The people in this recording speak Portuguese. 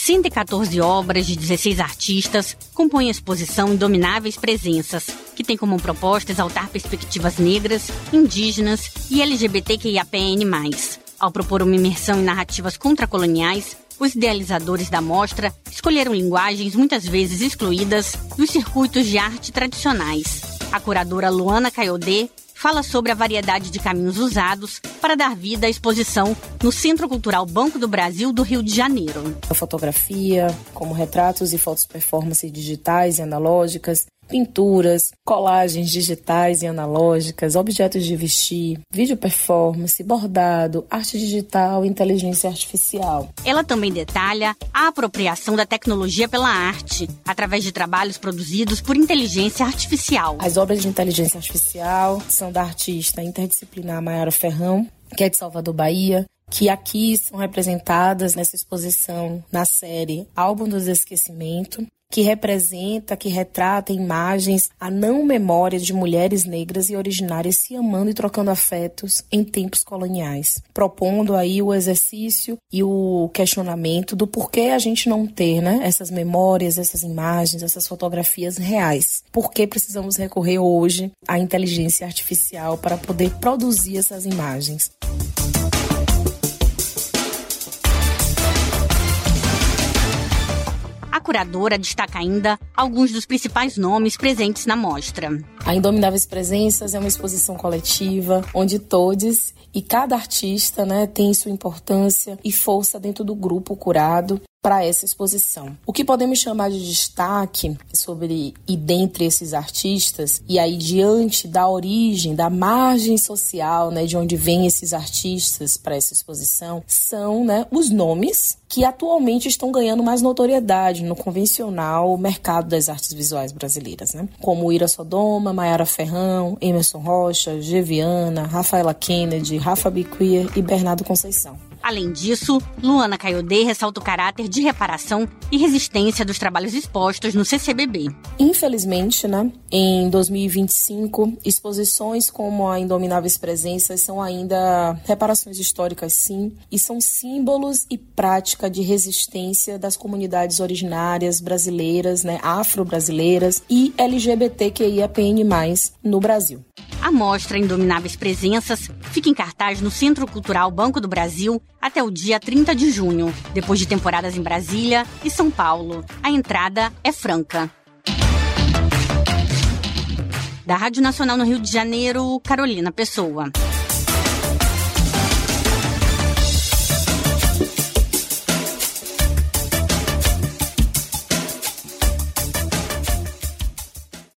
114 obras de 16 artistas compõem a exposição Indomináveis Presenças, que tem como proposta exaltar perspectivas negras, indígenas e LGBTQIAPN+. Ao propor uma imersão em narrativas contracoloniais, os idealizadores da mostra escolheram linguagens muitas vezes excluídas dos circuitos de arte tradicionais. A curadora Luana Caiodê fala sobre a variedade de caminhos usados para dar vida à exposição no Centro Cultural Banco do Brasil do Rio de Janeiro. A fotografia, como retratos e fotos performance digitais e analógicas, pinturas, colagens digitais e analógicas, objetos de vestir, vídeo performance, bordado, arte digital e inteligência artificial. Ela também detalha a apropriação da tecnologia pela arte, através de trabalhos produzidos por inteligência artificial. As obras de inteligência artificial são da artista interdisciplinar Mayara Ferrão, que é de Salvador, Bahia, que aqui são representadas nessa exposição na série Álbum do Esquecimento, que retrata imagens, a não memória de mulheres negras e originárias se amando e trocando afetos em tempos coloniais, propondo aí o exercício e o questionamento do porquê a gente não ter, essas memórias, essas imagens, essas fotografias reais. Por que precisamos recorrer hoje à inteligência artificial para poder produzir essas imagens? A curadora destaca ainda alguns dos principais nomes presentes na mostra. A Indomináveis Presenças é uma exposição coletiva, onde todos e cada artista tem sua importância e força dentro do grupo curado para essa exposição. O que podemos chamar de destaque sobre e dentre esses artistas, e aí diante da origem, da margem social, de onde vêm esses artistas para essa exposição, são os nomes que atualmente estão ganhando mais notoriedade no convencional mercado das artes visuais brasileiras, como Ira Sodoma, Mayara Ferrão, Emerson Rocha, Geviana, Rafaela Kennedy, Rafa Biquia e Bernardo Conceição. Além disso, Luana Caiodê ressalta o caráter de reparação e resistência dos trabalhos expostos no CCBB. Infelizmente, em 2025, exposições como a Indomináveis Presenças são ainda reparações históricas, sim, e são símbolos e prática de resistência das comunidades originárias brasileiras, afro-brasileiras e LGBTQIAPN+, no Brasil. A mostra Indomináveis Presenças fica em cartaz no Centro Cultural Banco do Brasil até o dia 30 de junho, depois de temporadas em Brasília e São Paulo. A entrada é franca. Da Rádio Nacional no Rio de Janeiro, Carolina Pessoa.